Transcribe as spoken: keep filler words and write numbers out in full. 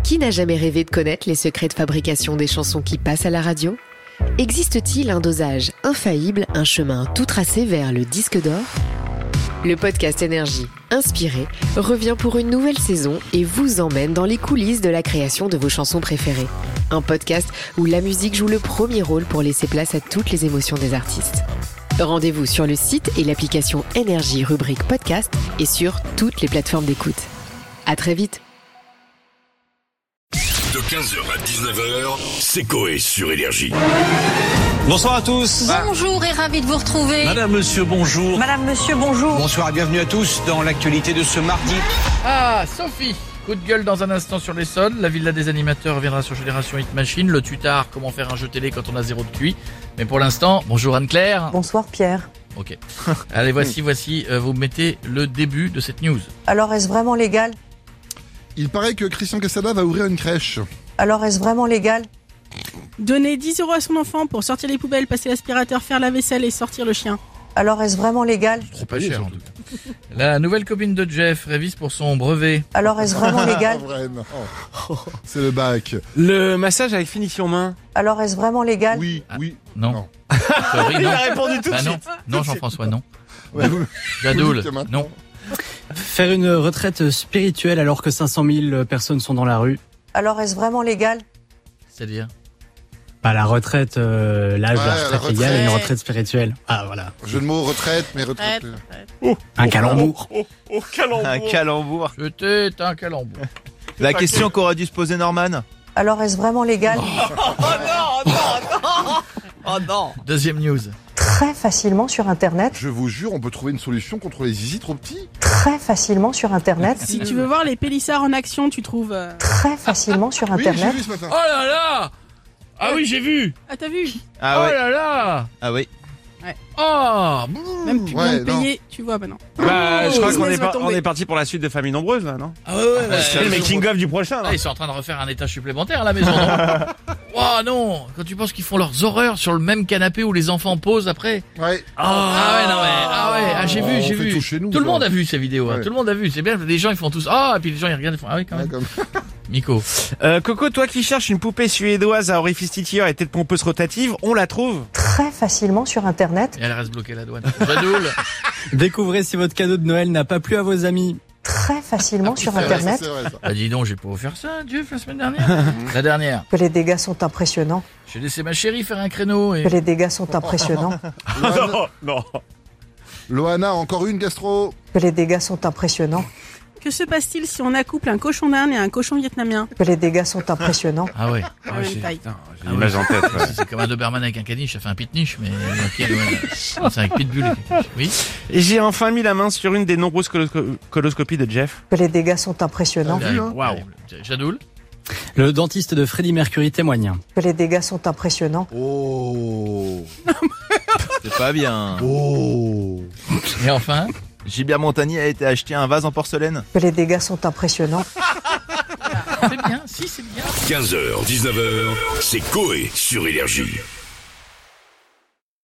Qui n'a jamais rêvé de connaître les secrets de fabrication des chansons qui passent à la radio ? Existe-t-il un dosage infaillible, un chemin tout tracé vers le disque d'or ? Le podcast Énergie, inspiré, revient pour une nouvelle saison et vous emmène dans les coulisses de la création de vos chansons préférées. Un podcast où la musique joue le premier rôle pour laisser place à toutes les émotions des artistes. Rendez-vous sur le site et l'application Énergie rubrique podcast et sur toutes les plateformes d'écoute. À très vite. De quinze heures à dix-neuf heures, c'est Coé sur Énergie. Bonsoir à tous. Bonjour et ravi de vous retrouver. Madame, monsieur, bonjour. Madame, monsieur, bonjour. Bonsoir et bienvenue à tous dans l'actualité de ce mardi. Ah, Sophie. Coup de gueule dans un instant sur l'Essonne. La villa des animateurs reviendra sur Génération Hit Machine. Le tutard, comment faire un jeu télé quand on a zéro de Q I. Mais pour l'instant, bonjour Anne-Claire. Bonsoir Pierre. Ok. Allez, voici, voici, euh, vous mettez le début de cette news. Alors est-ce vraiment légal ? Il paraît que Christian Quesada va ouvrir une crèche. Alors est-ce vraiment légal ? Donner dix euros à son enfant pour sortir les poubelles, passer l'aspirateur, faire la vaisselle et sortir le chien. Alors est-ce vraiment légal ? Trop pas cher en tout cas. La nouvelle copine de Jeff révise pour son brevet. Alors est-ce vraiment légal ? Oh, c'est le bac. Le massage avec finition main. Alors est-ce vraiment légal ? Oui, oui. Non. Non. Sorry, non. Il a répondu tout de Bah non, suite. non Jean-François, non. Ouais, vous- Jadoul, vous dites maintenant. non. Faire une retraite spirituelle alors que cinq cent mille personnes sont dans la rue. Alors est-ce vraiment légal ? C'est-à-dire Bah, la retraite, euh, l'âge de Ouais, la la retraite retraite. légale et une retraite spirituelle. Ah, voilà. Jeu de mots, retraite, mais retraite. Un calembour. Oh, oh, calembour. Un calembour. C'était un calembour. La question qu'aurait dû se poser Norman. Alors est-ce vraiment légal ? Oh non. Deuxième news. Très facilement sur internet. Je vous jure, on peut trouver une solution contre les zizi trop petits. Très facilement sur internet. Si tu veux voir les pélissards en action, tu trouves... euh, Très facilement sur Oui, j'ai internet. vu ce matin. Oh là là. Ah oui, j'ai vu. Ah, t'as vu ? Ah Oh ouais. là là. Ah oui. Oh. Même plus Ouais, besoin de payer, tu vois maintenant. Bah, je crois Oh, qu'on laisse est, va par- on tomber. est parti pour la suite de Famille Nombreuse là, non? Ah ouais, ouais, ouais. C'est le making of du prochain. Ah, Là. ils sont en train de refaire un étage supplémentaire à la maison. Non oh non. Quand tu penses qu'ils font leurs horreurs sur le même canapé où les enfants posent après. Ouais. Ah ouais, non mais ah ouais, ah, j'ai Oh, vu, on j'ai fait vu. tout chez nous, Tout le ça. monde a vu ces vidéos. Hein. Ouais. Tout le monde a vu. C'est bien. Les gens ils font tous ah et puis les gens ils regardent ils font ah oui quand Ouais, même. comme... Miko. Euh, Coco, toi qui cherches une poupée suédoise à orifice titilleur et tête pompeuse rotative, on la trouve. Très facilement sur internet. Et elle reste bloquée à la douane. Jadoul. Découvrez si votre cadeau de Noël n'a pas plu à vos amis. Très facilement sur C'est vrai, ça, internet. c'est vrai, ça. Bah dis donc, j'ai pas offert ça, Jeff, la semaine dernière. La dernière. Que les dégâts sont impressionnants. J'ai laissé ma chérie faire un créneau et Que les dégâts sont impressionnants. Loana, non. Loana, encore une gastro. Que les dégâts sont impressionnants. Que se passe-t-il si on accouple un cochon d'Inde et un cochon vietnamien ? Que les dégâts sont impressionnants. ah ouais. À la même taille. J'ai l'image en tête. ouais. C'est comme un Doberman avec un caniche, ça fait un pitniche, mais ok, ouais. C'est avec pitbull. et caniche. Oui. Et j'ai enfin mis la main sur une des nombreuses colosco- coloscopies de Jeff. Que les dégâts sont impressionnants. vu, hein. Waouh. Jadoul. Le dentiste de Freddie Mercury témoigne. Que les dégâts sont impressionnants. Oh. C'est pas bien. Oh. Et enfin. Gilbert Montagnier a été acheté un vase en porcelaine. Que les dégâts sont impressionnants. C'est bien, si c'est bien. quinze heures, dix-neuf heures, c'est Coé sur Énergie.